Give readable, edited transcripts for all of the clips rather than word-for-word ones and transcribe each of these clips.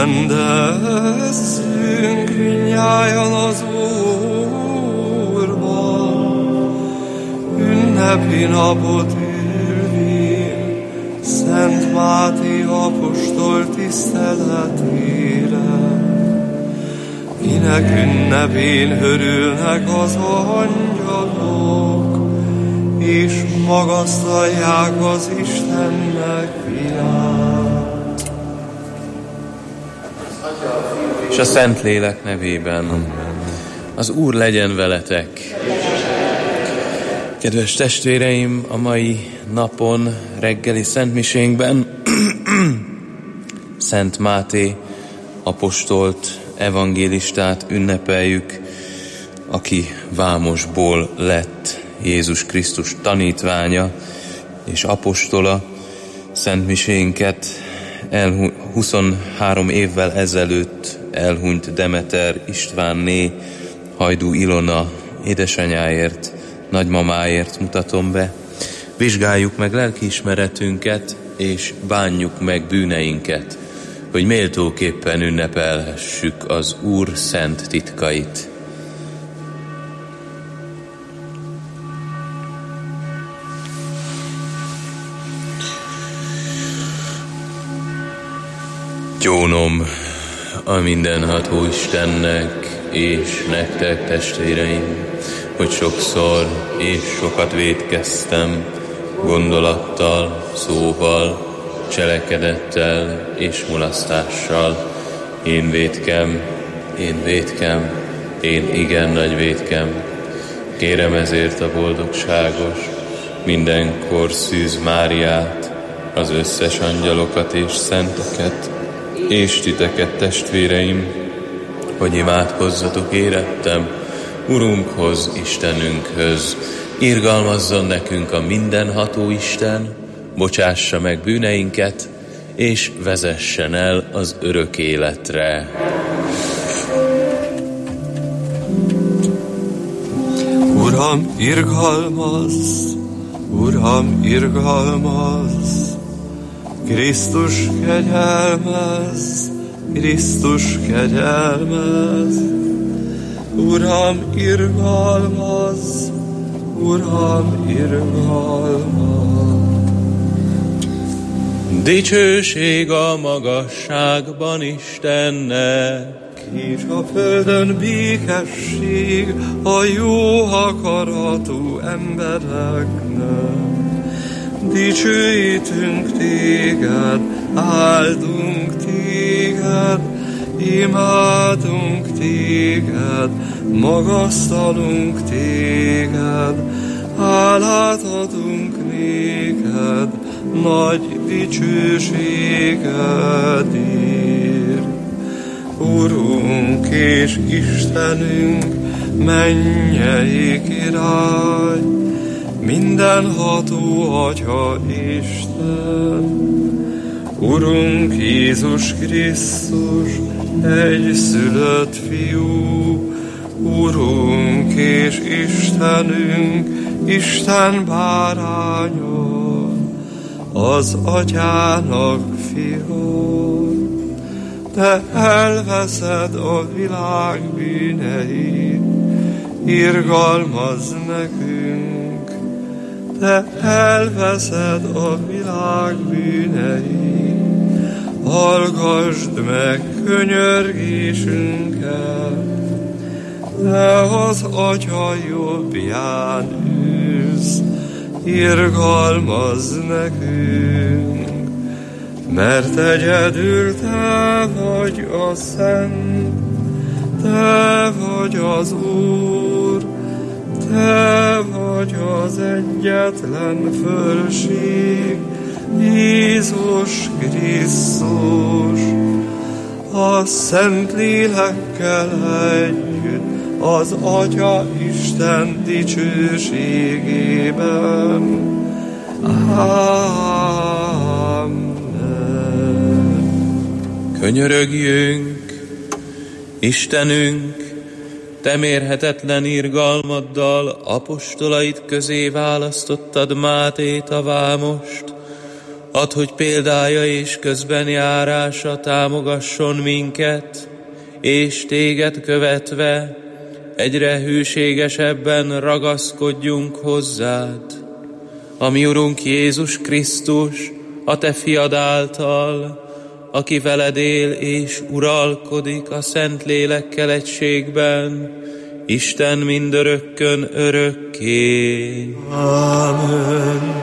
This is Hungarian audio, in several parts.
Rendezzünk mindnyájan az Úrban, ünnepi napot ülvén, Szent Máté apostol tiszteletére, kinek ünnepén örülnek az angyalok, és magasztalják az Istennek fiát. És a Szentlélek nevében. Az Úr legyen veletek. Kedves testvéreim, a mai napon, reggeli szentmisénkben Szent Máté apostolt, evangélistát ünnepeljük, aki vámosból lett Jézus Krisztus tanítványa és apostola. Szentmisénket 23 évvel ezelőtt elhunyt Demeter Istvánné, Hajdú Ilona édesanyáért, nagymamáért mutatom be. Vizsgáljuk meg lelkiismeretünket, és bánjuk meg bűneinket, hogy méltóképpen ünnepelhessük az Úr szent titkait. Gyónom a mindenható Istennek és nektek, testvéreim, hogy sokszor és sokat vétkeztem, gondolattal, szóval, cselekedettel és mulasztással. Én vétkem, én igen nagy vétkem. Kérem ezért a boldogságos, mindenkor Szűz Máriát, az összes angyalokat és szenteket, és titeket, testvéreim, hogy imádkozzatok érettem Urunkhoz, Istenünkhöz. Irgalmazzon nekünk a mindenható Isten, bocsássa meg bűneinket, és vezessen el az örök életre. Uram, irgalmazz! Uram, irgalmazz! Krisztus kegyelmezz! Krisztus kegyelmezz! Uram, irgalmazz! Uram, irgalmazz! Dicsőség a magasságban Istennek, és a földön békesség a jó akaratú embereknek. Dicsőítünk téged, áldunk téged, imádunk téged, magasztalunk téged, hálát adunk néked, nagy dicsőségedért. Urunk és Istenünk, mennyei király, mindenható Atya Isten, Urunk Jézus Krisztus, egyszülött Fiú, Urunk és Istenünk, Isten báránya, az Atyának fia. Te elveszed a világ bűneit, irgalmazz nekünk. Te elveszed a világ bűneit, hallgassd meg könyörgésünket. Te az Atya jobbján ülsz, irgalmazz nekünk. Mert egyedül Te vagy a Szent, Te vagy az Úr, Te vagy az egyetlen fölség, Jézus Krisztus, a Szent Lélekkel együtt, az Atya Isten dicsőségében. Amen. Könyörögjünk, Istenünk, Te mérhetetlen irgalmaddal apostolait közé választottad Mátét a vámost, Add, hogy példája és közbenjárása támogasson minket, és téged követve egyre hűségesebben ragaszkodjunk hozzád. A mi Urunk Jézus Krisztus, a te fiad által, aki veled él és uralkodik a Szentlélekkel egységben, Isten mindörökkön örökké. Amen.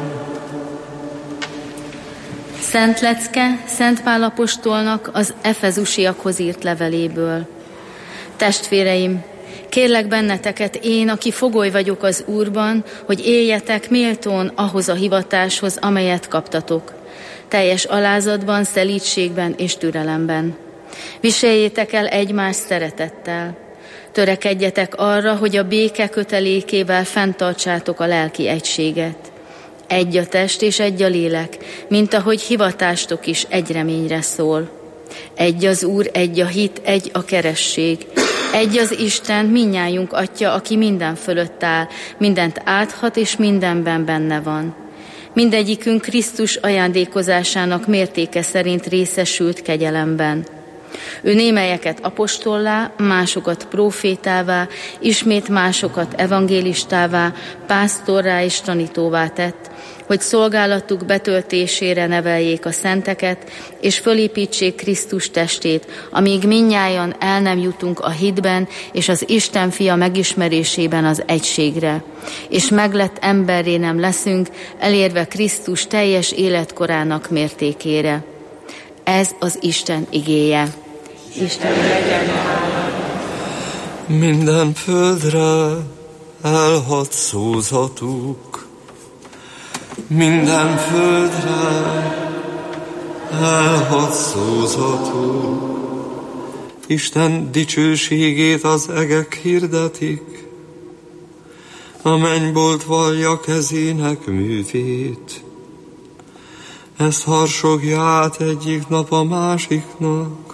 Szent lecke Szent Pál apostolnak az Efezusiakhoz írt leveléből. Testvéreim, kérlek benneteket én, aki fogoly vagyok az Úrban, hogy éljetek méltón ahhoz a hivatáshoz, amelyet kaptatok. Teljes alázatban, szelídségben és türelemben. Viseljétek el egymást szeretettel. Törekedjetek arra, hogy a béke kötelékével fenntartsátok a lelki egységet. Egy a test és egy a lélek, mint ahogy hivatástok is egy reményre szól. Egy az Úr, egy a hit, egy a keresség. Egy az Isten, mindnyájunk Atya, aki minden fölött áll, mindent áthat és mindenben benne van. Mindegyikünk Krisztus ajándékozásának mértéke szerint részesült kegyelemben. Ő némelyeket apostollá, másokat prófétává, ismét másokat evangélistává, pásztorrá és tanítóvá tett, hogy szolgálatuk betöltésére neveljék a szenteket, és fölépítsék Krisztus testét, amíg mindnyájan el nem jutunk a hitben és az Isten fia megismerésében az egységre, és meglett emberré nem leszünk, elérve Krisztus teljes életkorának mértékére. Ez az Isten igéje. Isten legyen hála. Minden földre elhadt szózatuk, minden földre elhadt szózatuk. Isten dicsőségét az egek hirdetik, a mennybolt vallja kezének művét. Ezt harsogja át egyik nap a másiknak,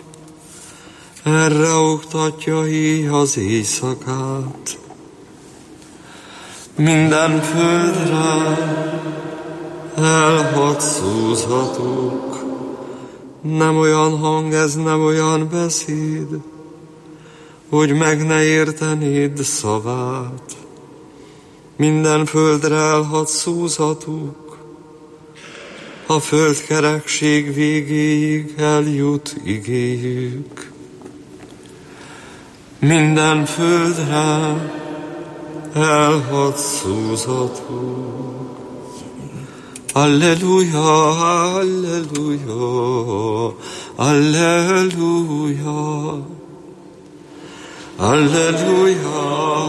erre oktatja éj az éjszakát. Minden földre elhadt szózatuk, nem olyan hang ez, nem olyan beszéd, hogy meg ne értenéd szavát. Minden földre elhadt szózatuk, a földkerekség végéig eljut igéjük. Minden földre elhadt szózatuk. Alleluja, alleluja, alleluja. Alleluja,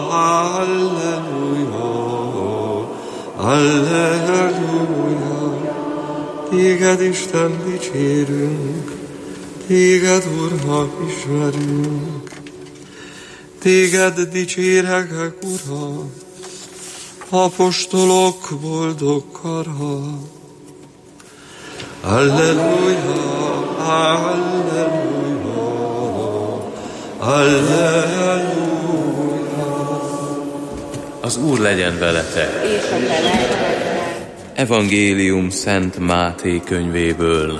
alleluja, alleluja. Téged, Isten, dicsérünk, téged, Úrnak ismerünk. Téged dicsérhek, Uram, apostolok boldog kara. Alleluja, alleluja, alleluja. Az Úr legyen veletek. Evangélium Szent Máté könyvéből.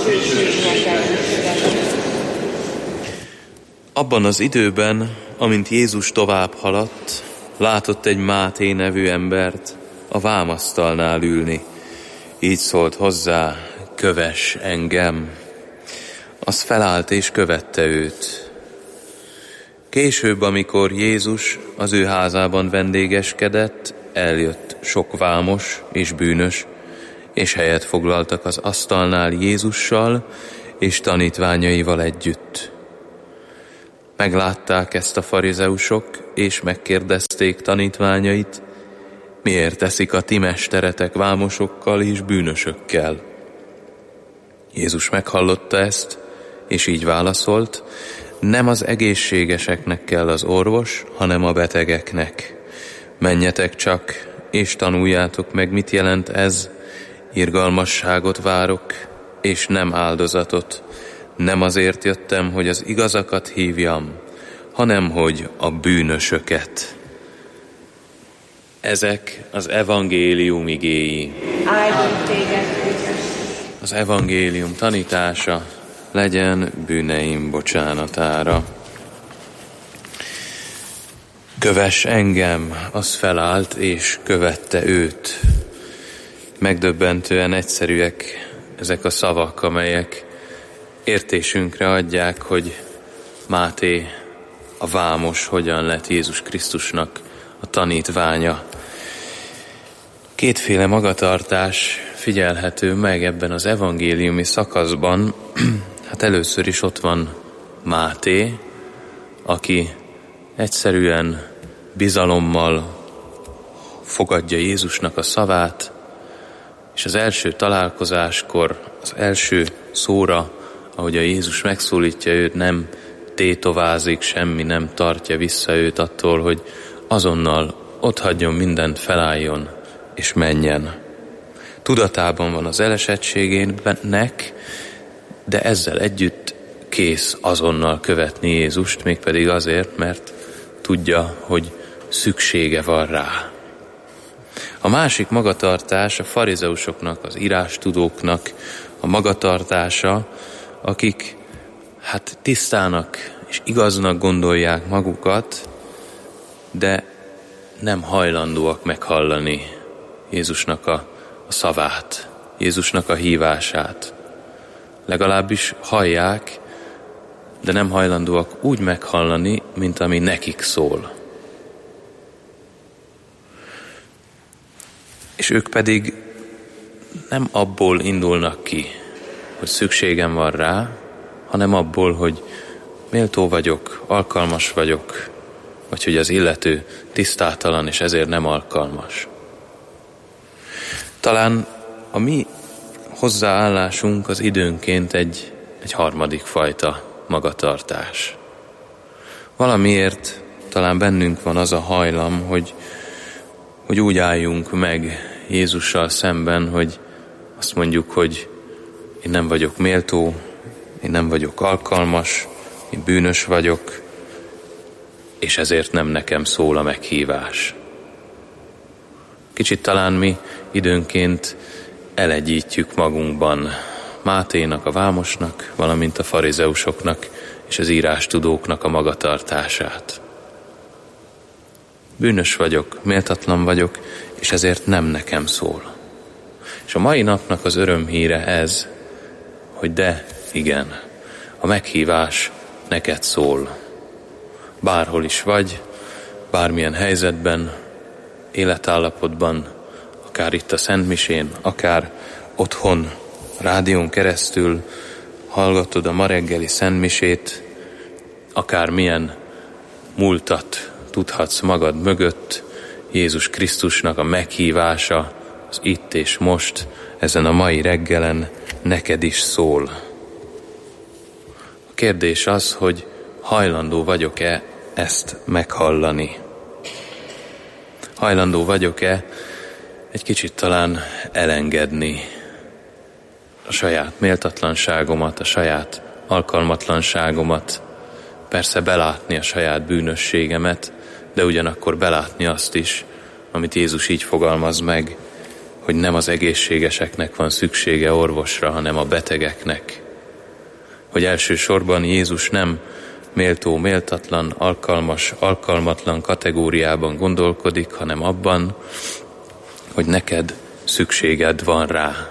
Abban az időben, amint Jézus tovább haladt, látott egy Máté nevű embert a vámasztalnál ülni. Így szólt hozzá: kövess engem. Az felállt és követte őt. Később, amikor Jézus az ő házában vendégeskedett, eljött sok vámos és bűnös, és helyet foglaltak az asztalnál Jézussal és tanítványaival együtt. Meglátták ezt a farizeusok, és megkérdezték tanítványait: miért teszik a ti mesteretek vámosokkal és bűnösökkel? Jézus meghallotta ezt, és így válaszolt: nem az egészségeseknek kell az orvos, hanem a betegeknek. Menjetek csak, és tanuljátok meg, mit jelent ez: irgalmasságot várok, és nem áldozatot. Nem azért jöttem, hogy az igazakat hívjam, hanem hogy a bűnösöket. Ezek az evangélium igéi. Áldunk téged, Krisztus! Az evangélium tanítása legyen bűneim bocsánatára. Kövess engem, az felállt és követte őt. Megdöbbentően egyszerűek ezek a szavak, amelyek értésünkre adják, hogy Máté, a vámos, hogyan lett Jézus Krisztusnak a tanítványa. Kétféle magatartás figyelhető meg ebben az evangéliumi szakaszban. Hát először is ott van Máté, aki egyszerűen bizalommal fogadja Jézusnak a szavát, és az első találkozáskor, az első szóra, ahogy a Jézus megszólítja őt, nem tétovázik, semmi nem tartja vissza őt attól, hogy azonnal otthagyjon mindent, felálljon és menjen. Tudatában van az elesettségének, de ezzel együtt kész azonnal követni Jézust, mégpedig azért, mert tudja, hogy szüksége van rá. A másik magatartás a farizeusoknak, az írástudóknak a magatartása, akik tisztának és igaznak gondolják magukat, de nem hajlandóak meghallani Jézusnak a szavát, Jézusnak a hívását. Legalábbis hallják, de nem hajlandóak úgy meghallani, mint ami nekik szól. És ők pedig nem abból indulnak ki, hogy szükségem van rá, hanem abból, hogy méltó vagyok, alkalmas vagyok, vagy hogy az illető tisztátalan, és ezért nem alkalmas. Talán a mi hozzáállásunk az időnként egy harmadik fajta magatartás. Valamiért talán bennünk van az a hajlam, hogy úgy álljunk meg Jézussal szemben, hogy azt mondjuk, hogy én nem vagyok méltó, én nem vagyok alkalmas, én bűnös vagyok, és ezért nem nekem szól a meghívás. Kicsit talán mi időnként elegyítjük magunkban Máténak, a vámosnak, valamint a farizeusoknak és az írástudóknak a magatartását. Bűnös vagyok, méltatlan vagyok, és ezért nem nekem szól. És a mai napnak az örömhíre ez, hogy de, igen, a meghívás neked szól. Bárhol is vagy, bármilyen helyzetben, életállapotban, akár itt a Szentmisén, akár otthon, rádión keresztül hallgatod a ma reggeli Szentmisét, akár milyen múltat tudhatsz magad mögött, Jézus Krisztusnak a meghívása az itt és most, ezen a mai reggelen neked is szól. A kérdés az, hogy hajlandó vagyok-e ezt meghallani? Hajlandó vagyok-e egy kicsit talán elengedni a saját méltatlanságomat, a saját alkalmatlanságomat, persze belátni a saját bűnösségemet, de ugyanakkor belátni azt is, amit Jézus így fogalmaz meg, hogy nem az egészségeseknek van szüksége orvosra, hanem a betegeknek. Hogy elsősorban Jézus nem méltó, méltatlan, alkalmas, alkalmatlan kategóriában gondolkodik, hanem abban, hogy neked szükséged van rá.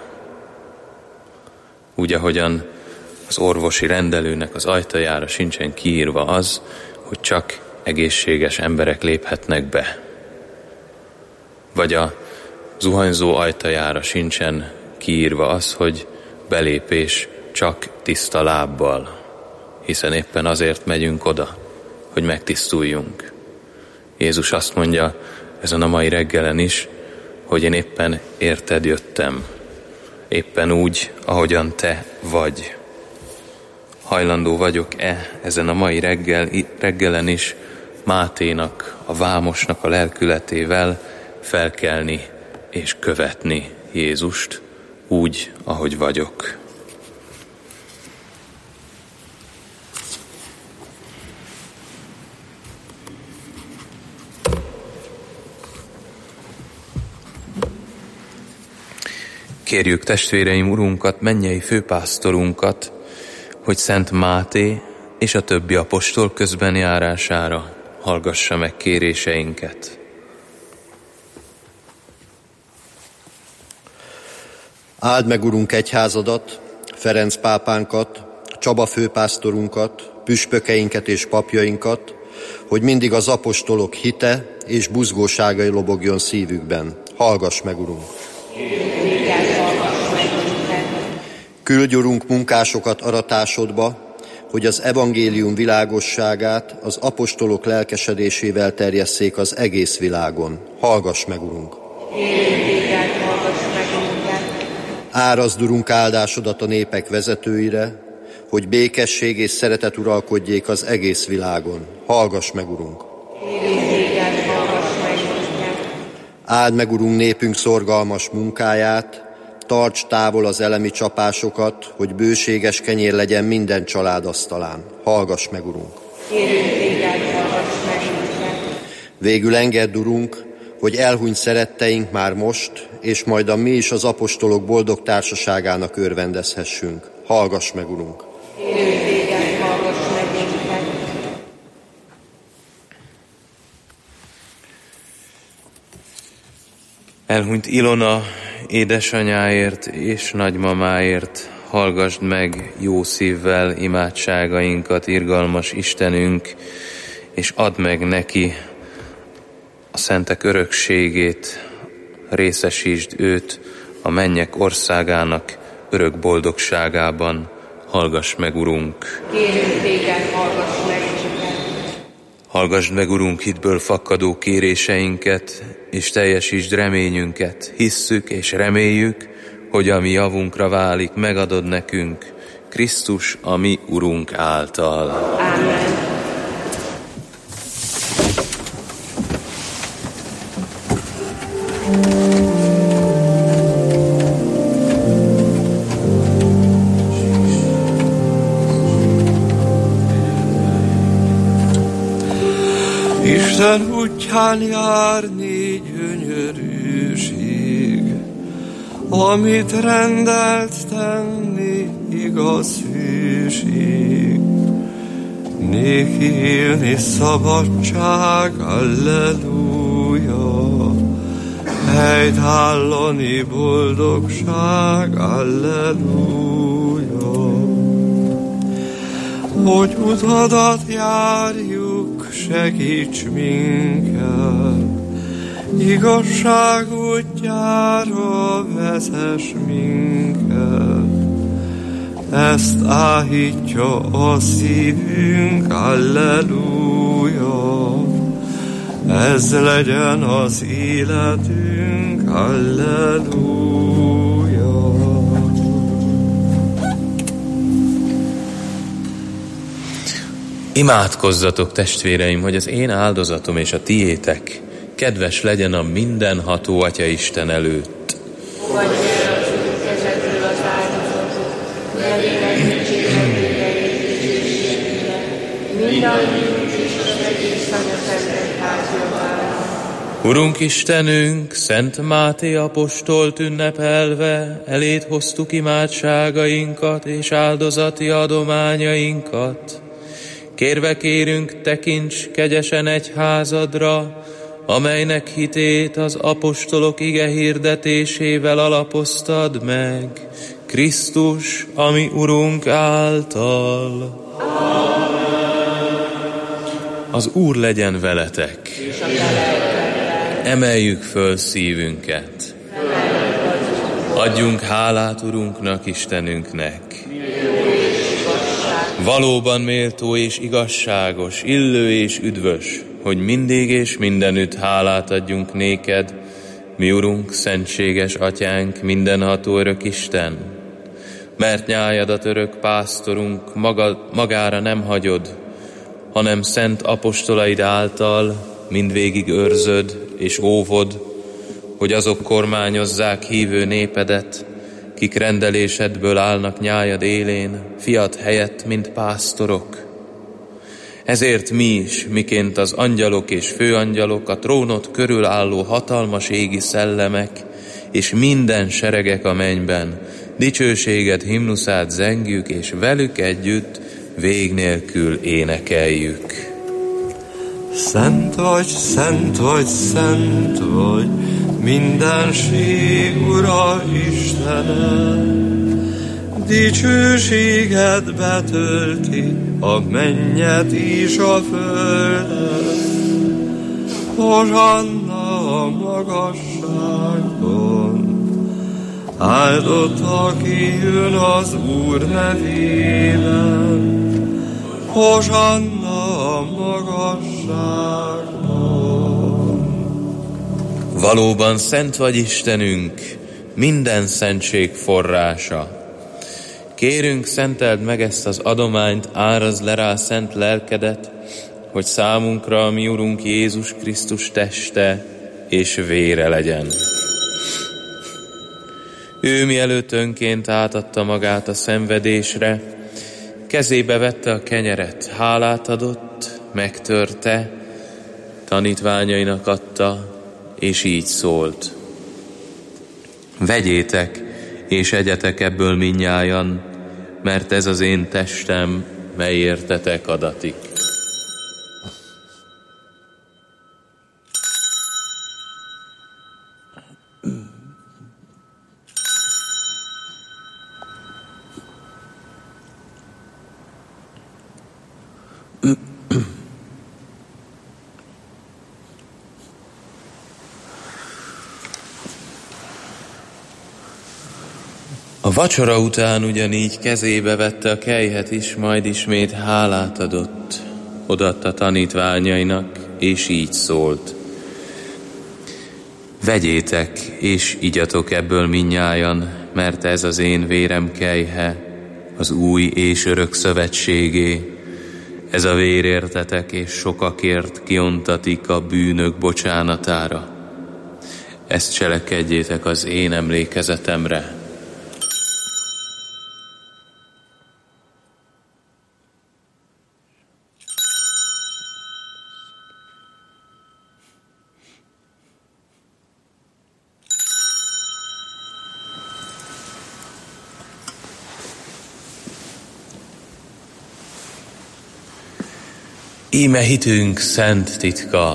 Úgy, ahogyan az orvosi rendelőnek az ajtajára sincsen kiírva az, hogy csak egészséges emberek léphetnek be. Vagy a zuhanyzó ajtajára sincsen kiírva az, hogy belépés csak tiszta lábbal, hiszen éppen azért megyünk oda, hogy megtisztuljunk. Jézus azt mondja ezen a mai reggelen is, hogy én éppen érted jöttem, éppen úgy, ahogyan te vagy. Hajlandó vagyok-e ezen a mai reggelen is Máténak, a vámosnak a lelkületével felkelni és követni Jézust úgy, ahogy vagyok. Kérjük testvéreim Urunkat, mennyei főpásztorunkat, hogy Szent Máté és a többi apostol közbenjárására hallgassa meg kéréseinket. Áld meg, Urunk, egyházadat, Ferenc pápánkat, Csaba főpásztorunkat, püspökeinket és papjainkat, hogy mindig az apostolok hite és buzgóságai lobogjon szívükben. Hallgass meg, Urunk! Küldj, Urunk, munkásokat aratásodba, hogy az evangélium világosságát az apostolok lelkesedésével terjesszék az egész világon. Hallgass meg, Urunk! Árazd, Urunk, áldásodat a népek vezetőire, hogy békesség és szeretet uralkodjék az egész világon. Hallgass meg, Urunk! Áld meg, Urunk, népünk szorgalmas munkáját, tarts távol az elemi csapásokat, hogy bőséges kenyér legyen minden család asztalán. Hallgass meg, Urunk! Végül engedd, Urunk, hogy elhunyt szeretteink már most, és majd mi is az apostolok boldog társaságának örvendezhessünk. Hallgass meg, Urunk! Elhunyt Ilona édesanyáért és nagymamáért hallgassd meg jó szívvel imádságainkat, irgalmas Istenünk, és add meg neki a szentek örökségét, részesítsd őt a mennyek országának örök boldogságában. Hallgass meg, Urunk! Kérünk téged, hallgass meg minket! Hallgassd meg, Urunk, hitből fakadó kéréseinket, és teljesítsd reményünket. Hisszük és reméljük, hogy a mi javunkra válik, megadod nekünk Krisztus, a mi Urunk által. Ámen. Isten útján járni gyönyörűség, amit rendelt tenni igaz hűség. Néki élni szabadság, alleluja, helytállani boldogság, alleluja. Hogy utadat járjuk, segíts minket, igazság útjára vezess minket. Ezt áhítja a szívünk, alleluja, ez legyen az életünk, alleluja. Imádkozzatok, testvéreim, hogy az én áldozatom és a tiétek kedves legyen a mindenható Atya Isten előtt. Fogadj el az Úr kezedről az áldozatot, nevének dicsérletére és dicsőségére, mindannyiunk és az egész anyaszentnek házjavára. Urunk Istenünk, Szent Máté apostolt ünnepelve, eléd hoztuk imádságainkat és áldozati adományainkat. Kérve kérünk, tekints kegyesen egyházadra, amelynek hitét az apostolok ige hirdetésével alapoztad meg, Krisztus, a mi Urunk által. Amen. Az Úr legyen veletek. Emeljük föl szívünket. Adjunk hálát Urunknak, Istenünknek. Valóban méltó és igazságos, illő és üdvös, hogy mindig és mindenütt hálát adjunk néked, mi Urunk, szentséges Atyánk, mindenható örök Isten. Mert nyájadat örök pásztorunk magára nem hagyod, hanem szent apostolaid által mindvégig őrzöd és óvod, hogy azok kormányozzák hívő népedet, kik rendelésedből állnak nyájad élén, fiat helyett, mint pásztorok. Ezért mi is, miként az angyalok és főangyalok, a trónot körül álló hatalmas égi szellemek, és minden seregek a mennyben dicsőséged himnuszát zengjük, és velük együtt vég nélkül énekeljük. Szent vagy, szent vagy, szent vagy, mindenség Ura Istenem. Dicsőséged betölti a mennyet és a földet. Hozsanna a magasságban, áldott, aki jön az Úr nevében. Hozsanna a magasságban. Valóban szent vagy Istenünk, minden szentség forrása. Kérünk, szenteld meg ezt az adományt, árazd le rá szent lelkedet, hogy számunkra a mi Urunk Jézus Krisztus teste és vére legyen. Ő mielőtt önként átadta magát a szenvedésre, kezébe vette a kenyeret, hálát adott, megtörte, tanítványainak adta, és így szólt. Vegyétek, és egyetek ebből mindnyájan, mert ez az én testem, mely értetek adatik. A vacsora után ugyanígy kezébe vette a kelyhet is, majd ismét hálát adott, odaadta tanítványainak, és így szólt. Vegyétek, és igyatok ebből mindnyájan, mert ez az én vérem kelyhe, az új és örök szövetségé. Ez a vér értetek, és sokakért kiontatik a bűnök bocsánatára. Ezt cselekedjétek az én emlékezetemre. Íme hitünk szent titka.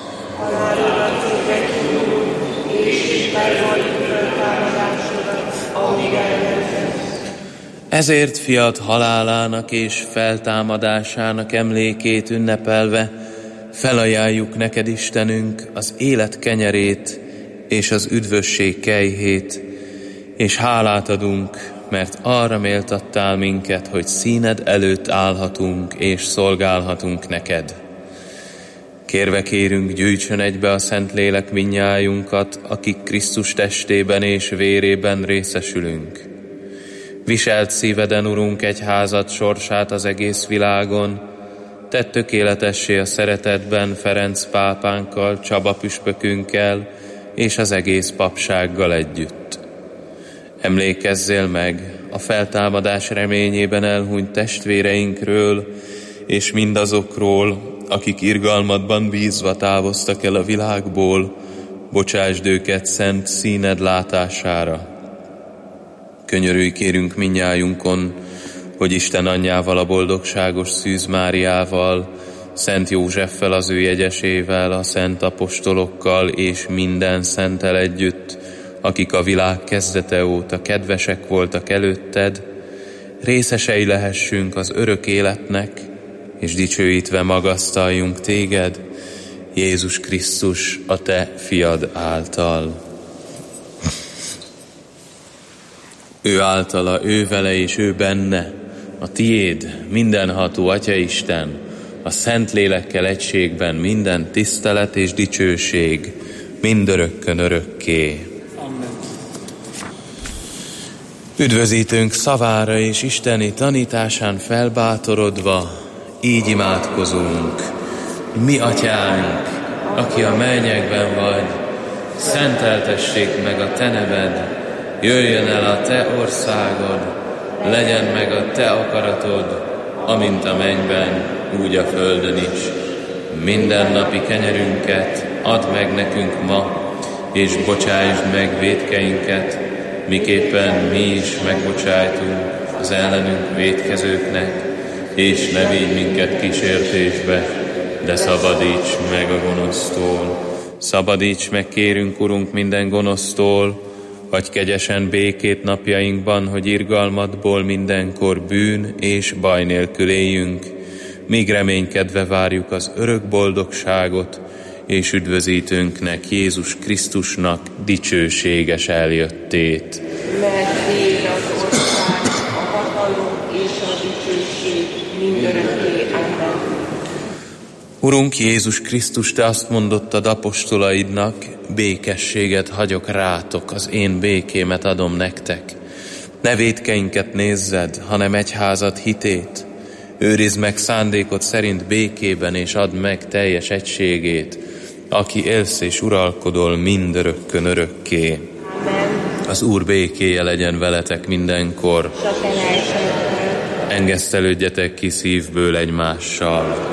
Ezért fiad halálának és feltámadásának emlékét ünnepelve felajánljuk neked, Istenünk, az élet kenyerét és az üdvösség kelyhét, és hálát adunk, mert arra méltattál minket, hogy színed előtt állhatunk és szolgálhatunk neked. Kérve kérünk, gyűjtsön egybe a Szentlélek mindnyájunkat, akik Krisztus testében és vérében részesülünk. Viselt szíveden, Urunk, egyházad sorsát az egész világon, tedd tökéletessé a szeretetben Ferenc pápánkkal, Csaba püspökünkkel és az egész papsággal együtt. Emlékezzél meg a feltámadás reményében elhunyt testvéreinkről, és mindazokról, akik irgalmadban bízva távoztak el a világból, bocsásd őket szent színed látására. Könyörülj kérünk mindnyájunkon, hogy Isten anyjával, a boldogságos Szűz Máriával, Szent Józseffel, az ő jegyesével, a szent apostolokkal és minden szenttel együtt, akik a világ kezdete óta kedvesek voltak előtted, részesei lehessünk az örök életnek, és dicsőítve magasztaljunk téged, Jézus Krisztus, a te fiad által. Ő általa, ő vele és ő benne, a tiéd, mindenható Atyaisten, a Szentlélekkel egységben minden tisztelet és dicsőség, mindörökkön örökké. Üdvözítőnk szavára és isteni tanításán felbátorodva, így imádkozunk. Mi atyánk, aki a mennyekben vagy, szenteltessék meg a te neved, jöjjön el a te országod, legyen meg a te akaratod, amint a mennyben, úgy a földön is. Mindennapi kenyerünket add meg nekünk ma, és bocsásd meg vétkeinket, miképpen mi is megbocsájtunk az ellenünk vétkezőknek, és ne vigy minket kísértésbe, de szabadíts meg a gonosztól. Szabadíts meg, kérünk, Urunk, minden gonosztól, hagyj kegyesen békét napjainkban, hogy irgalmadból mindenkor bűn és baj nélkül éljünk, míg reménykedve várjuk az örök boldogságot, és üdvözítőnknek, Jézus Krisztusnak dicsőséges eljöttét. Mert Téd az ország, a hatalom és a dicsőség mindörökké. Amen. Urunk Jézus Krisztus, Te azt mondottad apostolaidnak, békességet hagyok rátok, az én békémet adom nektek. Ne vétkeinket nézzed, hanem egyházad hitét. Őrizd meg szándékod szerint békében, és add meg teljes egységét, aki élsz és uralkodol mindörökkön örökké. Amen. Az Úr békéje legyen veletek mindenkor. Engesztelődjetek ki szívből egymással.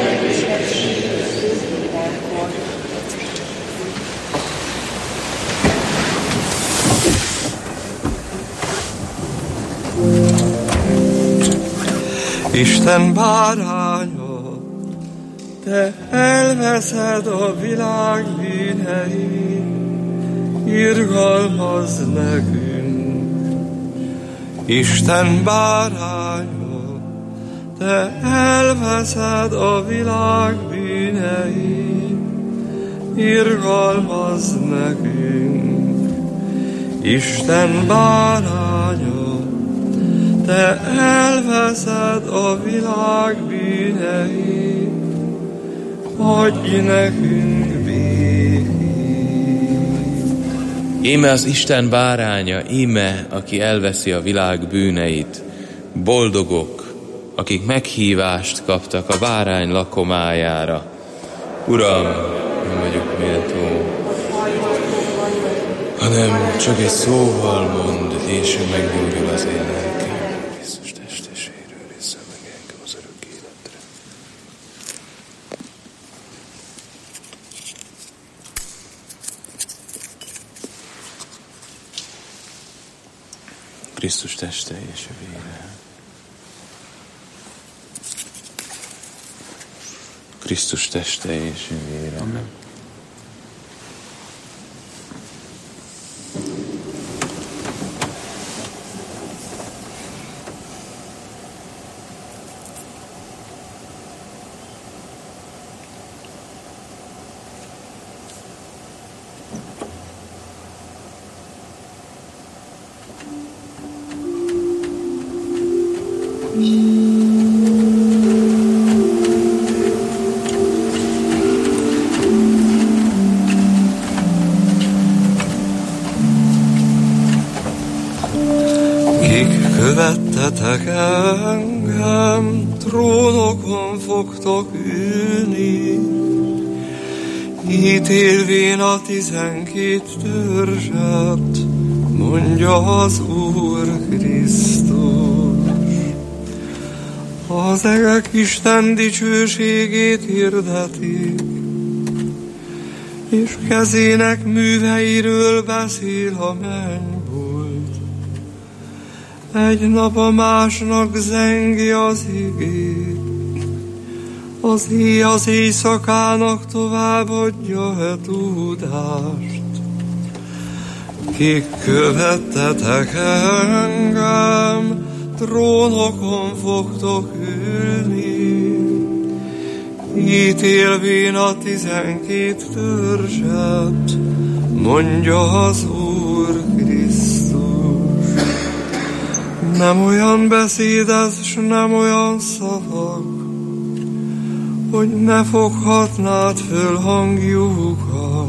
Isten báránya, Te elveszed a világ bűneit, irgalmazz nekünk. Isten báránya, Te elveszed a világ bűneit, irgalmazz nekünk. Isten báránya, Te elveszed a világ bűneit, adj nekünk békét. Íme az Isten báránya, íme, aki elveszi a világ bűneit. Boldogok, akik meghívást kaptak a bárány lakomájára. Uram, nem vagyok méltó, hanem csak egy szóval mondd, és meggyógyul az én lelkem. Krisztus teste sérül, vissza meg engem az örök életre. Krisztus teste és vére. Krisztus teste és vére. Amen. Követtetek engem, trónokon fogtok ülni, ítélvén a 12 törzset, mondja az Úr Krisztus. Az egek Isten dicsőségét hirdetik, és kezének műveiről beszél a mennybolt. Egy nap a másnak zengi az igét, az éj az éjszakának továbbadja a tudást. Kik követtetek engem, trónokon fogtok ülni, ítélvén a 12 törzset, mondja az Úr Krisztus. Nem olyan beszéd, s nem olyan szavak, hogy ne foghatnád föl hangjukat.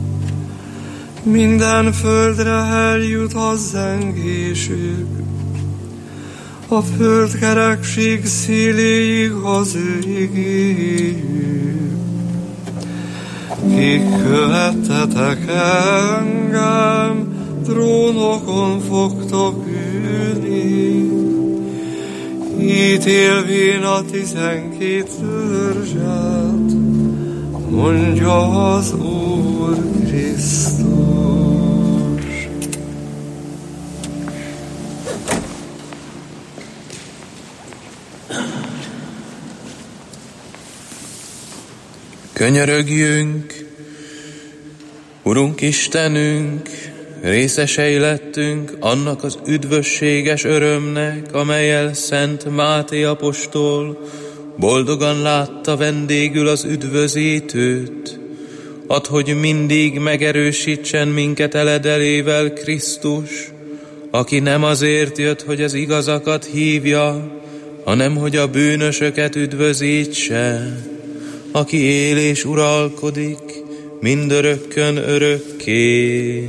Minden földre eljut a zengésük, a földkerekség széléig az ő igéjük. Kik követtetek engem, trónokon fogtok ülni, ítélvén a 12 törzset, mondja az Úr Krisztus. Könyörögjünk, Urunk Istenünk, részesei lettünk annak az üdvösséges örömnek, amellyel Szent Máté apostol boldogan látta vendégül az üdvözítőt. Add, hogy mindig megerősítsen minket eledelével Krisztus, aki nem azért jött, hogy az igazakat hívja, hanem hogy a bűnösöket üdvözítse, aki él és uralkodik mindörökkön örökké.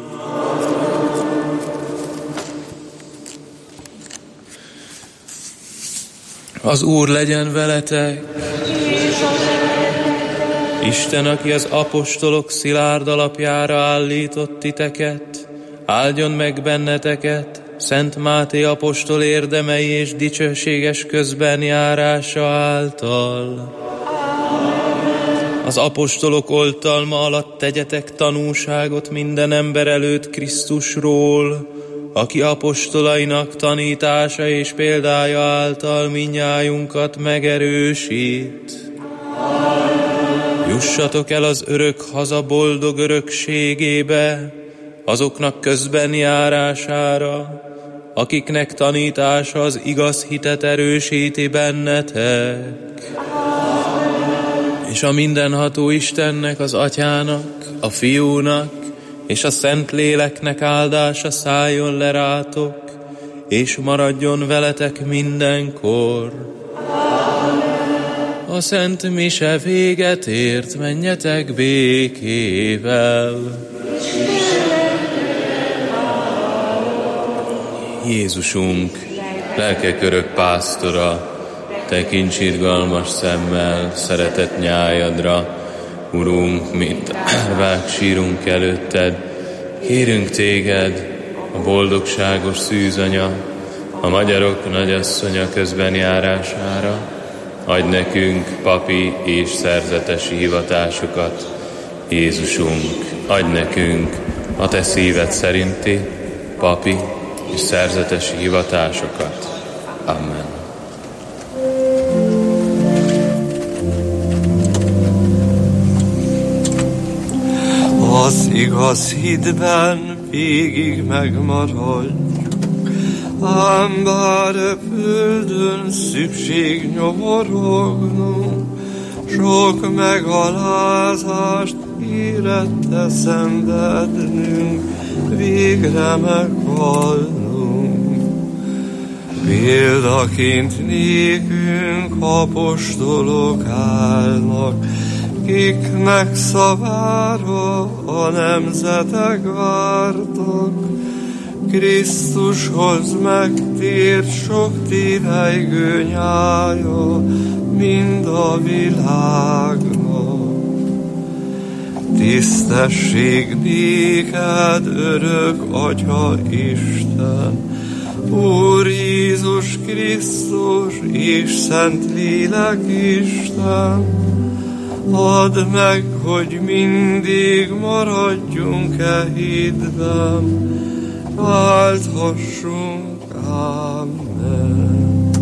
Az Úr legyen veletek! Isten, aki az apostolok szilárd alapjára állított titeket, áldjon meg benneteket Szent Máté apostol érdemei és dicsőséges közbenjárása által. Az apostolok oltalma alatt tegyetek tanúságot minden ember előtt Krisztusról, aki apostolainak tanítása és példája által mindnyájunkat megerősít. Jussatok el az örök haza boldog örökségébe, azoknak közbenjárására, akiknek tanítása az igaz hitet erősíti bennetek. És a mindenható Istennek, az Atyának, a Fiúnak és a Szentléleknek áldása szálljon le rátok, és maradjon veletek mindenkor. A szent mise véget ért, menjetek békével. Jézusunk, lelkek örök pásztora, tekints irgalmas szemmel szeretett nyájadra. Urunk, mint árvák sírunk előtted, kérünk téged, a boldogságos szűzanya, a magyarok nagyasszonya közbenjárására, adj nekünk papi és szerzetesi hivatásokat. Jézusunk, adj nekünk a te szíved szerinti papi és szerzetesi hivatásokat. Amen. Az igaz hitben végig megmaradj, ám bár a földön szükség nyomorognunk, sok megalázást érette szenvednünk, végre meghalnunk. Példaként nékünk apostolok állnak, kik megszavára a nemzetek vártak. Krisztushoz megtért sok tévejgő nyája mind a világnak. Tisztesség néked, örök Atya Isten, Úr Jézus Krisztus és Szentlélek Isten, add meg, hogy mindig maradjunk-e hitben, válthassunk. Amen.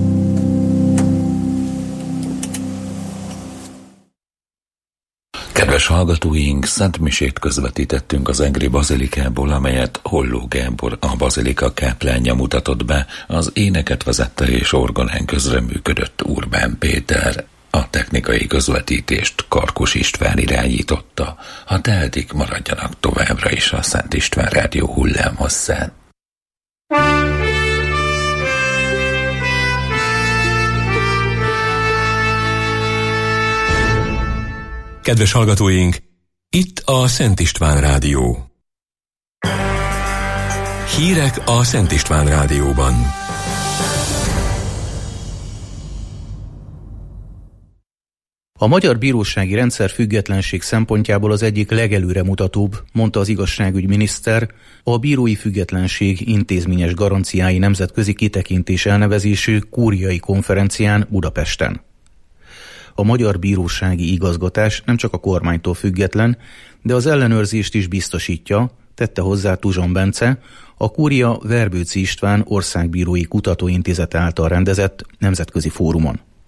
Kedves hallgatóink, szentmisét közvetítettünk az Egri Bazilikából, amelyet Holló Gábor, a bazilika káplánja mutatott be, az éneket vezette és orgonán közreműködött Urbán Péter. A technikai közvetítést Karkus István irányította. Ha tehetik, maradjanak továbbra is a Szent István Rádió hullámhosszán. Kedves hallgatóink, itt a Szent István Rádió. Hírek a Szent István Rádióban. A magyar bírósági rendszer függetlenség szempontjából az egyik legelőremutatóbb, mondta az igazságügyminiszter, a bírói függetlenség intézményes garanciái nemzetközi kitekintés elnevezésű kúriai konferencián Budapesten. A magyar bírósági igazgatás nem csak a kormánytól független, de az ellenőrzést is biztosítja, tette hozzá Tuzson Bence, a Kúria Verbőci István Országbírói Kutatóintézet által rendezett nemzetközi fórumon.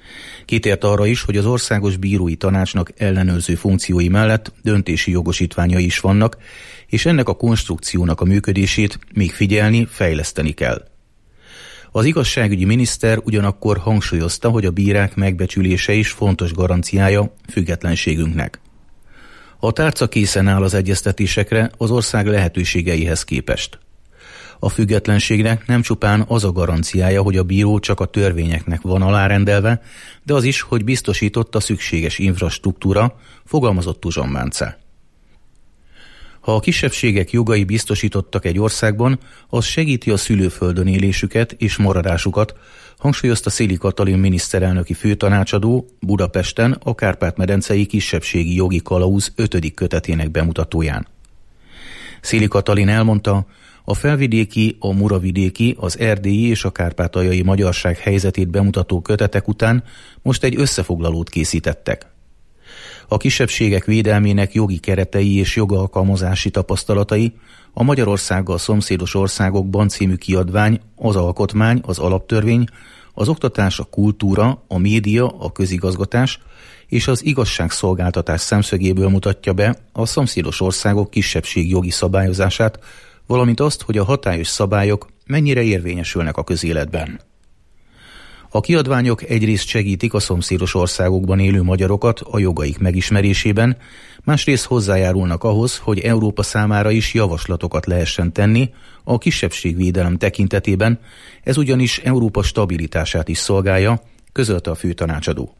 Kitért arra is, hogy az Országos Bírói Tanácsnak ellenőrző funkciói mellett döntési jogosítványai is vannak, és ennek a konstrukciónak a működését még figyelni, fejleszteni kell. Az igazságügyi miniszter ugyanakkor hangsúlyozta, hogy a bírák megbecsülése is fontos garanciája függetlenségünknek. A tárca készen áll az egyeztetésekre az ország lehetőségeihez képest. A függetlenségnek nem csupán az a garanciája, hogy a bíró csak a törvényeknek van alárendelve, de az is, hogy biztosított a szükséges infrastruktúra, fogalmazott Tuzson Bence. Ha a kisebbségek jogai biztosítottak egy országban, az segíti a szülőföldön élésüket és maradásukat, hangsúlyozta Széli Katalin miniszterelnöki főtanácsadó Budapesten a Kárpát-medencei kisebbségi jogi kalauz 5. kötetének bemutatóján. Széli Katalin elmondta, a felvidéki, a muravidéki, az erdélyi és a kárpátaljai magyarság helyzetét bemutató kötetek után most egy összefoglalót készítettek. A kisebbségek védelmének jogi keretei és jogalkalmazási tapasztalatai, a Magyarországgal szomszédos országokban című kiadvány, az alkotmány, az alaptörvény, az oktatás, a kultúra, a média, a közigazgatás és az igazságszolgáltatás szemszögéből mutatja be a szomszédos országok kisebbség jogi szabályozását, valamint azt, hogy a hatályos szabályok mennyire érvényesülnek a közéletben. A kiadványok egyrészt segítik a szomszédos országokban élő magyarokat a jogaik megismerésében, másrészt hozzájárulnak ahhoz, hogy Európa számára is javaslatokat lehessen tenni a kisebbségvédelem tekintetében, ez ugyanis Európa stabilitását is szolgálja, közölte a főtanácsadó.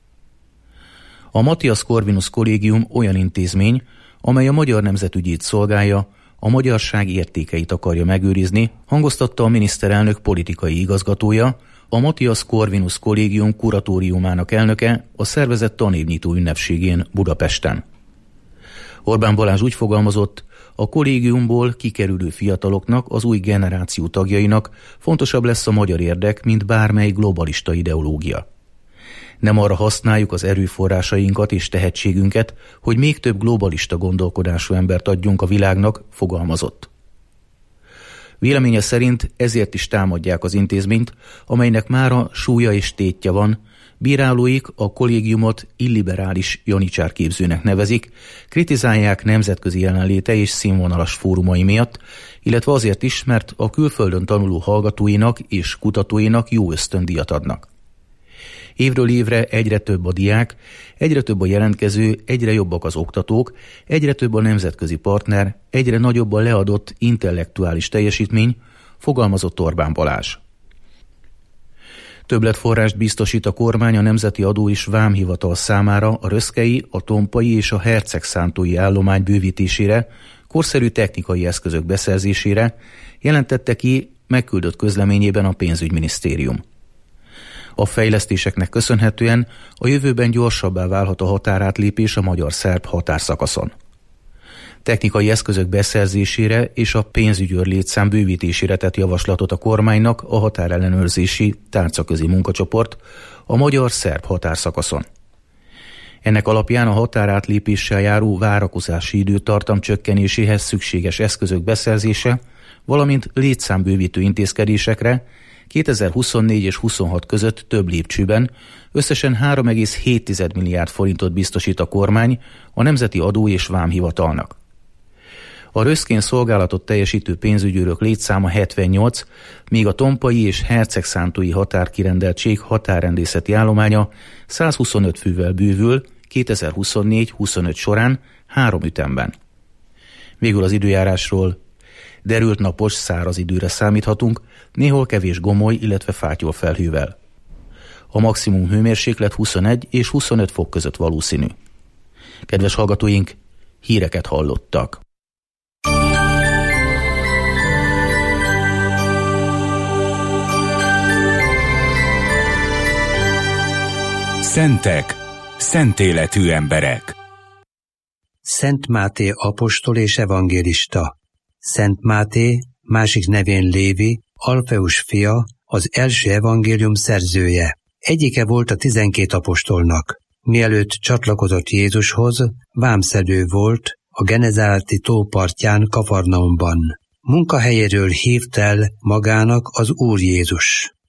A Matthias Corvinus Kollégium olyan intézmény, amely a magyar nemzetügyét szolgálja, a magyarság értékeit akarja megőrizni, hangoztatta a miniszterelnök politikai igazgatója, a Matthias Corvinus Kollégium kuratóriumának elnöke a szervezett tanévnyitó ünnepségén Budapesten. Orbán Balázs úgy fogalmazott, a kollégiumból kikerülő fiataloknak, az új generáció tagjainak fontosabb lesz a magyar érdek, mint bármely globalista ideológia. Nem arra használjuk az erőforrásainkat és tehetségünket, hogy még több globalista gondolkodású embert adjunk a világnak, fogalmazott. Véleménye szerint ezért is támadják az intézményt, amelynek mára súlya és tétje van, bírálóik a kollégiumot illiberális janicsárképzőnek nevezik, kritizálják nemzetközi jelenléte és színvonalas fórumai miatt, illetve azért is, mert a külföldön tanuló hallgatóinak és kutatóinak jó ösztöndíjat adnak. Évről évre egyre több a diák, egyre több a jelentkező, egyre jobbak az oktatók, egyre több a nemzetközi partner, egyre nagyobb a leadott intellektuális teljesítmény, fogalmazott Orbán Balázs. Többletforrást biztosít a kormány a Nemzeti Adó és Vámhivatal számára a röszkei, a tompai és a hercegszántói állomány bővítésére, korszerű technikai eszközök beszerzésére, jelentette ki megküldött közleményében a pénzügyminisztérium. A fejlesztéseknek köszönhetően a jövőben gyorsabbá válhat a határátlépés a magyar-szerb határszakaszon. Technikai eszközök beszerzésére és a pénzügyőr létszám bővítésére tett javaslatot a kormánynak a határellenőrzési tárcaközi munkacsoport a magyar-szerb határszakaszon. Ennek alapján a határátlépéssel járó várakozási időtartam csökkenéséhez szükséges eszközök beszerzése, valamint létszámbővítő intézkedésekre 2024 és 26 között több lépcsőben összesen 3,7 milliárd forintot biztosít a kormány a Nemzeti Adó és Vámhivatalnak. A röszkén szolgálatot teljesítő pénzügyőrök létszáma 78, míg a tompai és hercegszántói határkirendeltség határrendészeti állománya 125 fővel bővül 2024-25 során 3 ütemben. Végül az időjárásról. Derült napos, száraz időre számíthatunk, néhol kevés gomoly, illetve fátyol felhővel. A maximum hőmérséklet 21 és 25 fok között valószínű. Kedves hallgatóink, híreket hallottak. Szentek, szentéletű emberek. Szent Máté apostol és evangélista. Szent Máté, másik nevén Lévi, Alfeus fia, az első evangélium szerzője. Egyike volt a 12 apostolnak. Mielőtt csatlakozott Jézushoz, vámszedő volt a Genezáreti tó partján Kafarnaumban. Munkahelyéről hívt el magának az Úr Jézus.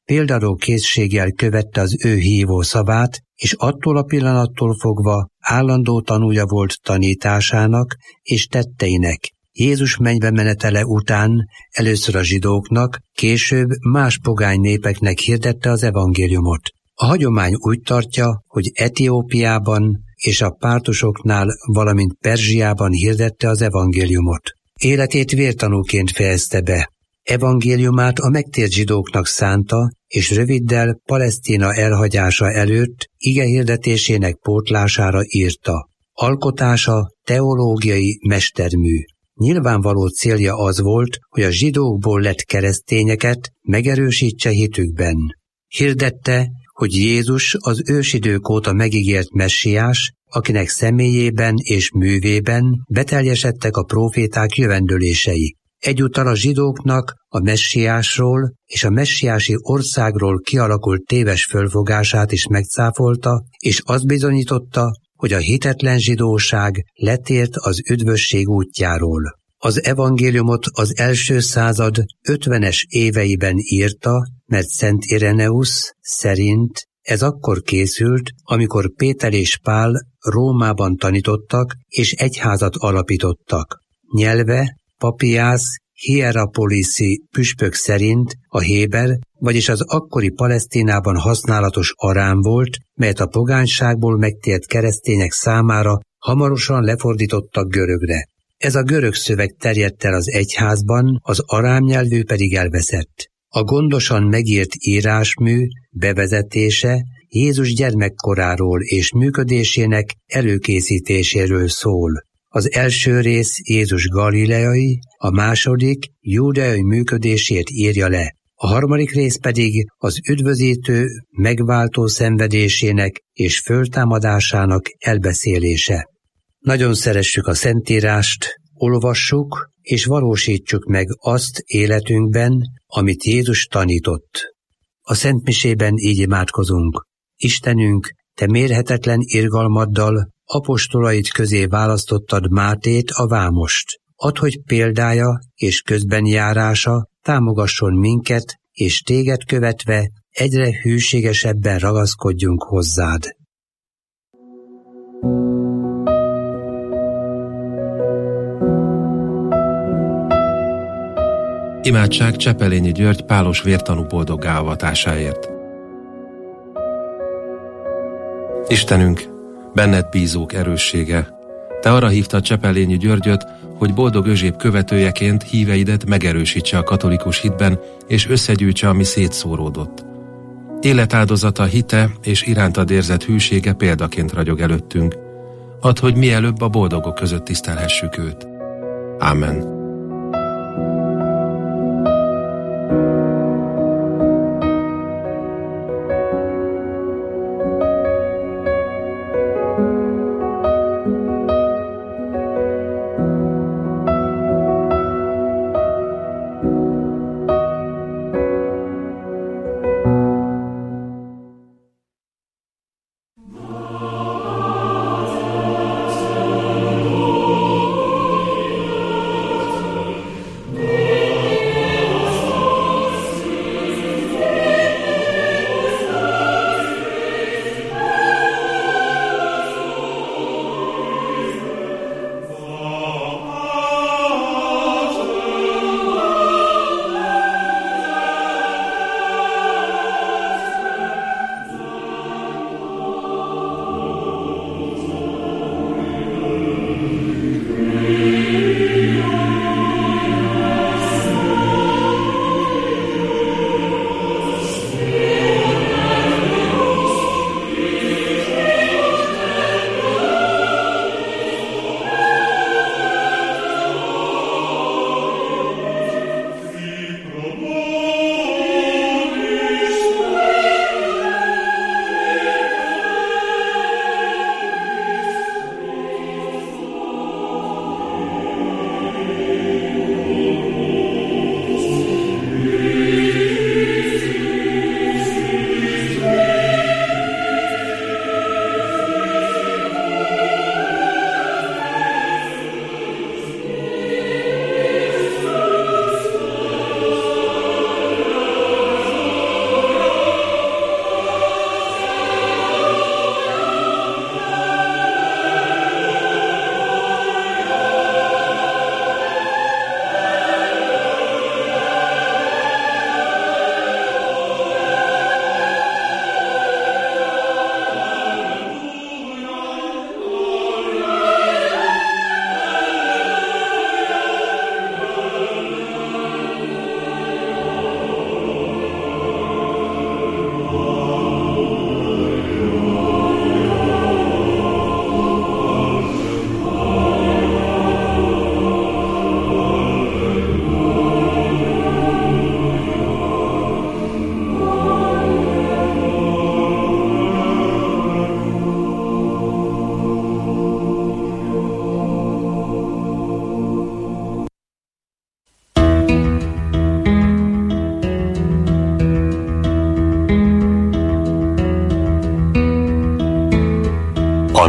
példaró készséggel követte az ő hívó szavát, és attól a pillanattól fogva állandó tanúja volt tanításának és tetteinek. Jézus mennybe menetele után először a zsidóknak, később más pogány népeknek hirdette az evangéliumot. A hagyomány úgy tartja, hogy Etiópiában és a pártusoknál, valamint Perzsiában hirdette az evangéliumot. Életét vértanúként fejezte be. Evangéliumát a megtért zsidóknak szánta, és röviddel Palesztina elhagyása előtt igehirdetésének pótlására írta. Alkotása teológiai mestermű. Nyilvánvaló célja az volt, hogy a zsidókból lett keresztényeket megerősítse hitükben. Hirdette, hogy Jézus az ősidők óta megígért messiás, akinek személyében és művében beteljesedtek a próféták jövendőlései. Egyúttal a zsidóknak a messiásról és a messiási országról kialakult téves fölfogását is megcáfolta, és azt bizonyította, hogy a hitetlen zsidóság letért az üdvösség útjáról. Az evangéliumot az első század 50-es éveiben írta, mert Szent Ireneusz szerint ez akkor készült, amikor Péter és Pál Rómában tanítottak és egyházat alapítottak. Nyelve Papiász Hierapoliszi püspök szerint a héber, vagyis az akkori Palesztinában használatos arám volt, melyet a pogányságból megtért keresztények számára hamarosan lefordítottak görögre. Ez a görög szöveg terjedt el az egyházban, az arám nyelvű pedig elveszett. A gondosan megírt írásmű bevezetése Jézus gyermekkoráról és működésének előkészítéséről szól. Az első rész Jézus galileai, a második júdeai működését írja le. A harmadik rész pedig az üdvözítő, megváltó szenvedésének és föltámadásának elbeszélése. Nagyon szeressük a Szentírást, olvassuk és valósítsuk meg azt életünkben, amit Jézus tanított. A Szentmisében így imádkozunk. Istenünk, Te mérhetetlen irgalmaddal apostolaid közé választottad Mátét a vámost. Add, hogy példája és közbenjárása támogasson minket, és Téged követve egyre hűségesebben ragaszkodjunk hozzád. Imádság Csepelényi György pálos vértanú boldoggá avatásáért. Istenünk, benned bízók erőssége, Te arra hívtad Csepelényi Györgyöt, hogy boldog özséb követőjeként híveidet megerősítse a katolikus hitben, és összegyűjtse, ami szétszóródott. Életáldozata, hite és irántad érzett hűsége példaként ragyog előttünk. Add, hogy mielőbb a boldogok között tisztelhessük őt. Ámen.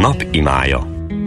nap imája.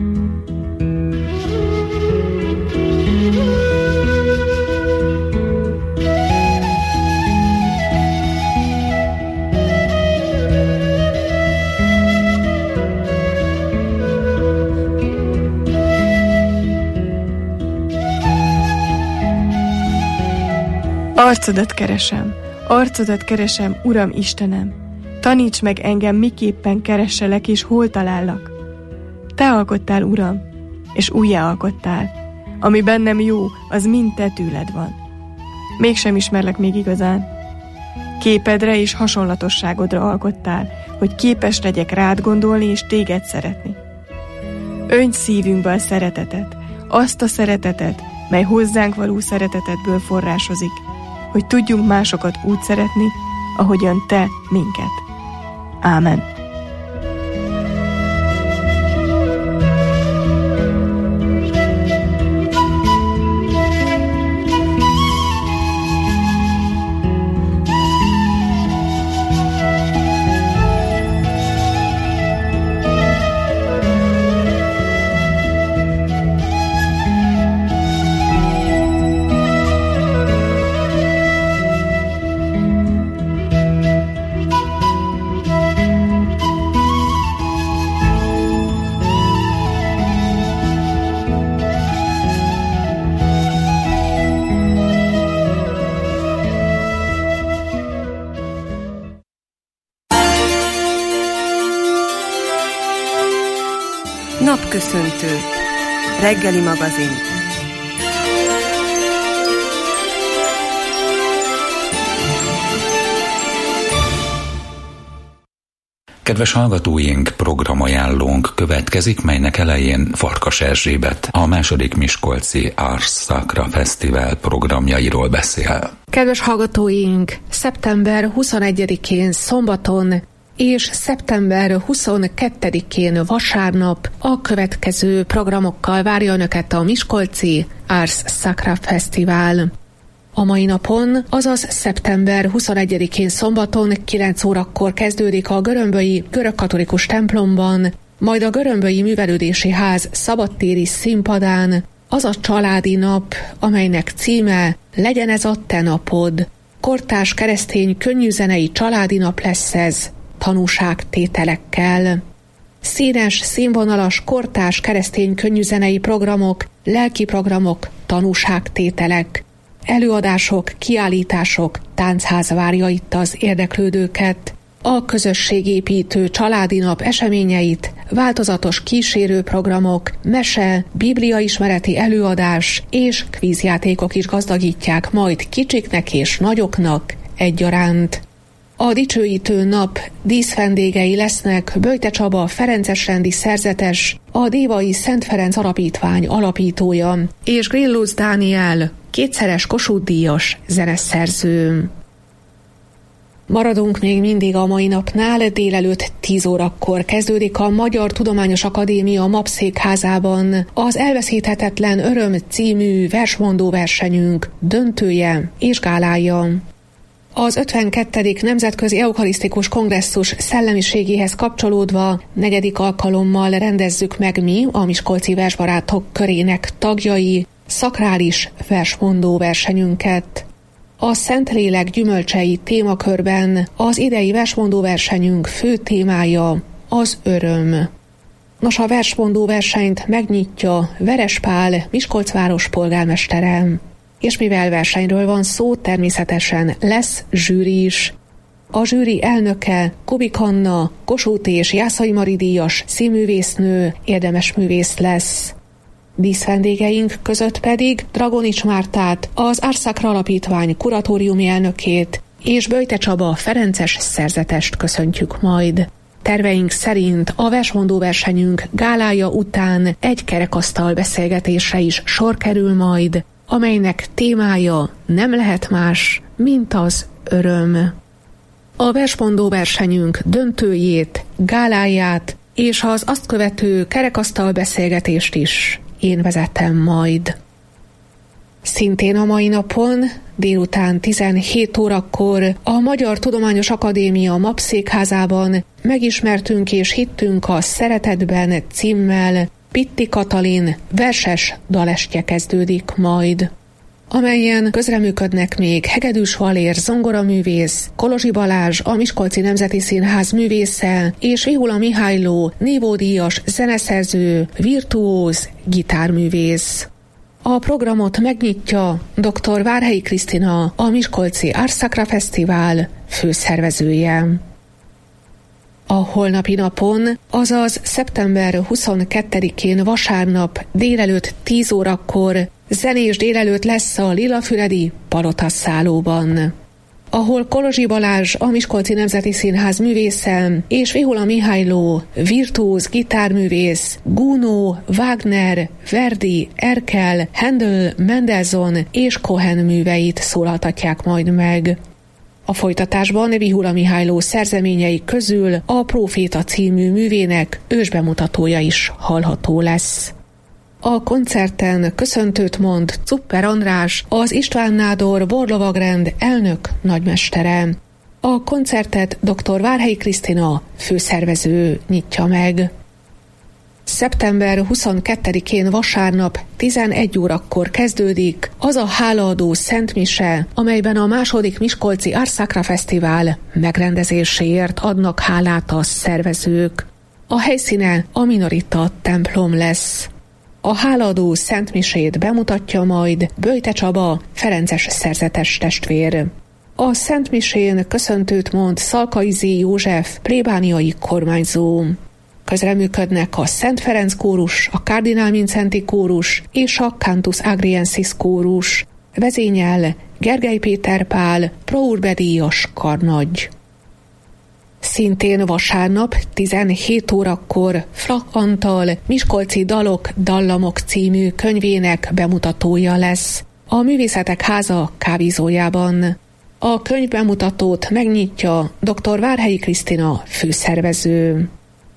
Arcodat keresem, Uram Istenem. Taníts meg engem, miképpen keresselek és hol talállak. Te alkottál, Uram, és újjá alkottál. Ami bennem jó, az mind te tőled van. Mégsem ismerlek még igazán. Képedre és hasonlatosságodra alkottál, hogy képes legyek rád gondolni és téged szeretni. Önts szívünkbe a szeretetet, azt a szeretetet, mely hozzánk való szeretetedből forrásozik, hogy tudjunk másokat úgy szeretni, ahogyan te minket. Ámen. Napköszöntő. Reggeli magazin. Kedves hallgatóink, programajánlónk következik, melynek elején Farkas Erzsébet a második miskolci Ars Sacra Fesztivál programjairól beszél. Kedves hallgatóink, szeptember 21-én szombaton és szeptember 22-én vasárnap a következő programokkal várja Önöket a miskolci Ars Sacra Fesztivál. A mai napon, azaz szeptember 21-én szombaton 9 órakor kezdődik a görömbölyi görögkatolikus templomban, majd a görömbölyi művelődési ház szabadtéri színpadán az a családi nap, amelynek címe Legyen ez a te napod. Kortárs keresztény könnyűzenei családi nap lesz ez, tanúságtételekkel. Színes, színvonalas, kortárs keresztény könnyűzenei programok, lelki programok, tanúságtételek, előadások, kiállítások, táncház várja itt az érdeklődőket. A közösségépítő családi nap eseményeit változatos kísérőprogramok, mese, bibliaismereti előadás és kvízjátékok is gazdagítják majd kicsiknek és nagyoknak egyaránt. A dicsőítő nap díszvendégei lesznek Böjte Csaba ferencesrendi szerzetes, a Dévai Szent Ferenc Alapítvány alapítója, és Grillus Dániel, kétszeres Kossuth-díjas zeneszerző. Maradunk még mindig a mai napnál, délelőtt 10 órakor kezdődik a Magyar Tudományos Akadémia MAP székházában az Elveszíthetetlen Öröm című versmondó versenyünk döntője és gálája. Az 52. Nemzetközi Eukarisztikus Kongresszus szellemiségéhez kapcsolódva 4. alkalommal rendezzük meg mi, a Miskolci Versbarátok körének tagjai, szakrális versmondó versenyünket. A Szentlélek gyümölcsei témakörben az idei versmondó versenyünk fő témája az öröm. Nos, a versmondó versenyt megnyitja Veres Pál, Miskolc város polgármestere. És mivel versenyről van szó, természetesen lesz zsűri is. A zsűri elnöke Kubik Anna, Kossuth és Jászai Mari díjas színművésznő, érdemes művész lesz. Díszvendégeink között pedig Dragonics Mártát, az Ars Sacra Alapítvány kuratóriumi elnökét és Böjte Csaba ferences szerzetest köszöntjük majd. Terveink szerint a versmondó versenyünk gálája után egy kerekasztal beszélgetésre is sor kerül majd, amelynek témája nem lehet más, mint az öröm. A versmondó versenyünk döntőjét, gáláját és az azt követő kerekasztal beszélgetést is én vezetem majd. Szintén a mai napon, délután 17 órakor a Magyar Tudományos Akadémia MAP-székházában megismertünk és hittünk a Szeretetben címmel Pitti Katalin verses dalestje kezdődik majd, amelyen közreműködnek még Hegedűs Valér zongoraművész, Kolozsi Balázs a Miskolci Nemzeti Színház művésze és Vihula Mihályló nívódíjas zeneszerző, virtuóz gitárművész. A programot megnyitja dr. Várhelyi Krisztina, a Miskolci Ars Sacra Fesztivál főszervezője. A holnapi napon, azaz szeptember 22-én vasárnap délelőtt 10 órakor zenés délelőtt lesz a Lillafüredi Palotaszállóban, ahol Kolozsi Balázs, a Miskolci Nemzeti Színház művésze és Vihula Mihályló virtuóz gitárművész Gounod, Wagner, Verdi, Erkel, Handel, Mendelssohn és Cohen műveit szólaltatják majd meg. A folytatásban Vihula Mihályló szerzeményei közül a Próféta című művének ősbemutatója is hallható lesz. A koncerten köszöntőt mond Czupper András, az István Nádor borlovagrend elnök nagymestere. A koncertet dr. Várhelyi Krisztina főszervező nyitja meg. Szeptember 22-én vasárnap 11 órakor kezdődik az a hálaadó szentmise, amelyben a második Miskolci Ars Sacra Fesztivál megrendezéséért adnak hálát a szervezők. A helyszíne a Minorita templom lesz. A hálaadó szentmisét bemutatja majd Böjte Csaba, ferences szerzetes testvér. A szentmisén köszöntőt mond Szalkai József, plébániai kormányzó. Közreműködnek a Szent Ferenc kórus, a Kardinál Mincenti kórus és a Cantus Agriensis kórus. Vezényel Gergely Péter Pál, prourbedíjas karnagy. Szintén vasárnap 17 órakor Flach Antal Miskolci dalok, dallamok című könyvének bemutatója lesz a Művészetek Háza kávézójában. A könyv bemutatót megnyitja dr. Várhelyi Krisztina főszervező.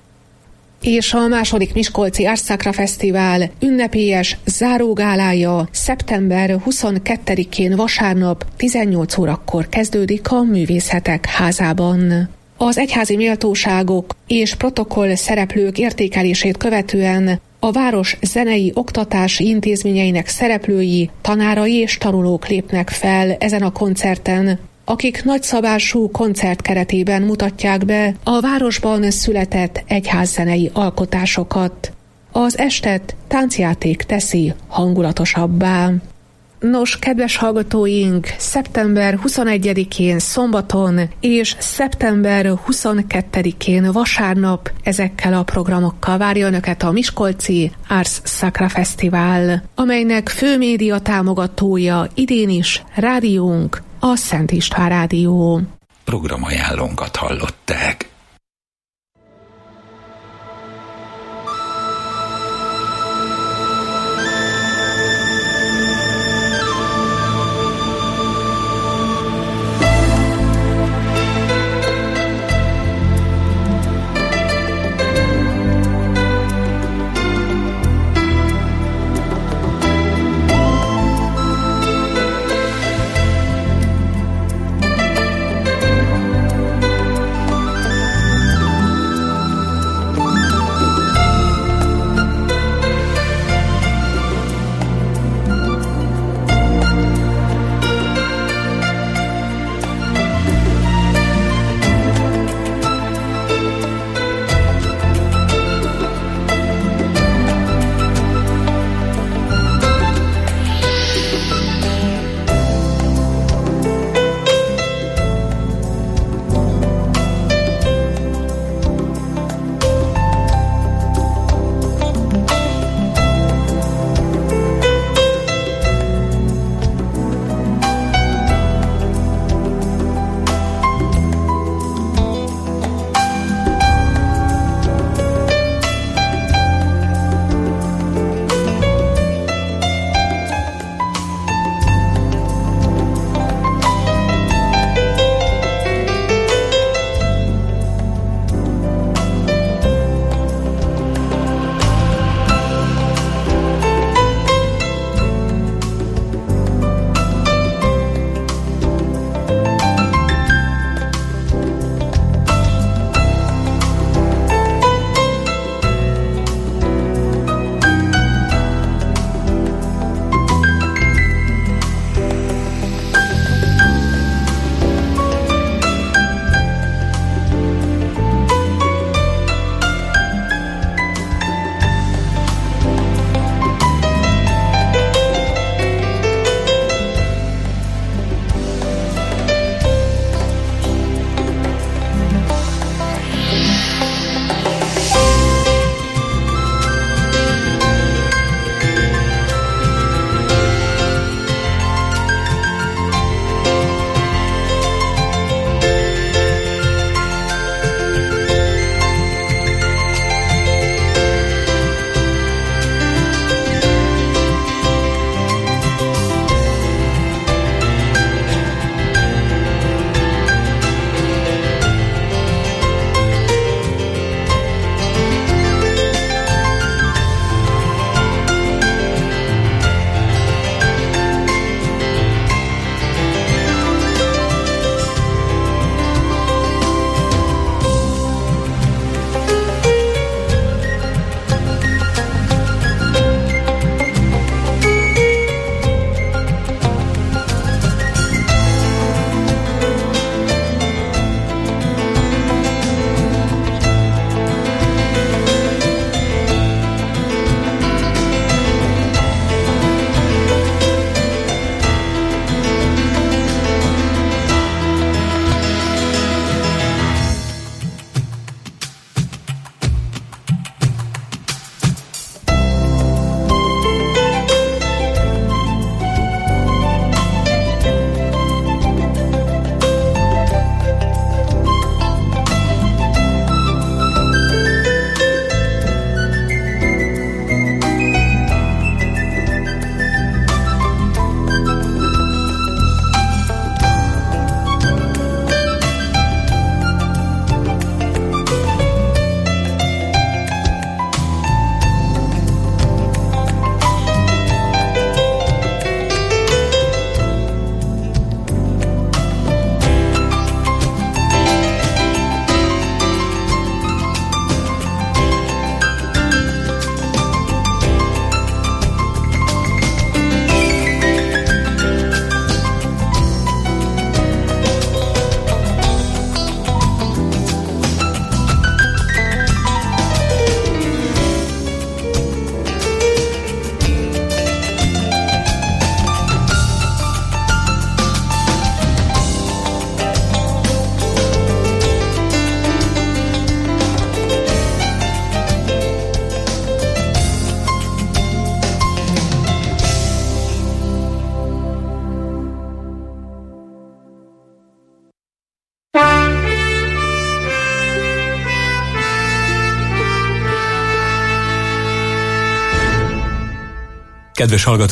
És a második Miskolci Ars Sacra Fesztivál ünnepélyes zárógálája szeptember 22-én vasárnap 18 órakor kezdődik a Művészetek Házában. Az egyházi méltóságok és protokoll szereplők értékelését követően a város zenei oktatási intézményeinek szereplői, tanárai és tanulók lépnek fel ezen a koncerten, akik nagyszabású koncert keretében mutatják be a városban született egyházzenei alkotásokat. Az estet táncjáték teszi hangulatosabbá. Nos, kedves hallgatóink, szeptember 21-én szombaton és szeptember 22-én vasárnap ezekkel a programokkal várja Önöket a Miskolci Ars Sacra Fesztivál, amelynek fő média támogatója idén is rádiónk, a Szent István Rádió. Programajánlónkat hallották. Kedves hallgató!